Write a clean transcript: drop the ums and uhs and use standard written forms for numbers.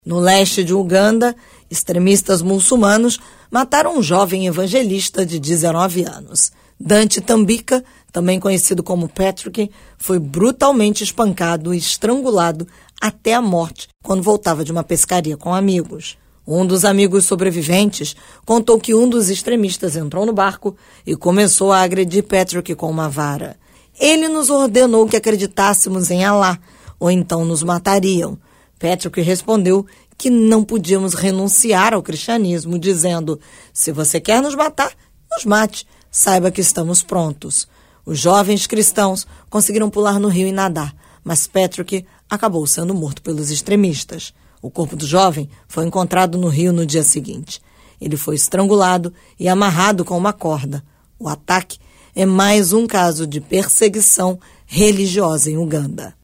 No leste de Uganda, extremistas muçulmanos mataram um jovem evangelista de 19 anos. Dante Tambika, também conhecido como Patrick, foi brutalmente espancado e estrangulado até a morte quando voltava de uma pescaria com amigos. Um dos amigos sobreviventes contou que um dos extremistas entrou no barco e começou a agredir Patrick com uma vara. Ele nos ordenou que acreditássemos em Alá, ou então nos matariam. Patrick respondeu que não podíamos renunciar ao cristianismo, dizendo: se você quer nos matar, nos mate, saiba que estamos prontos. Os jovens cristãos conseguiram pular no rio e nadar, mas Patrick acabou sendo morto pelos extremistas. O corpo do jovem foi encontrado no rio no dia seguinte. Ele foi estrangulado e amarrado com uma corda. O ataque é mais um caso de perseguição religiosa em Uganda.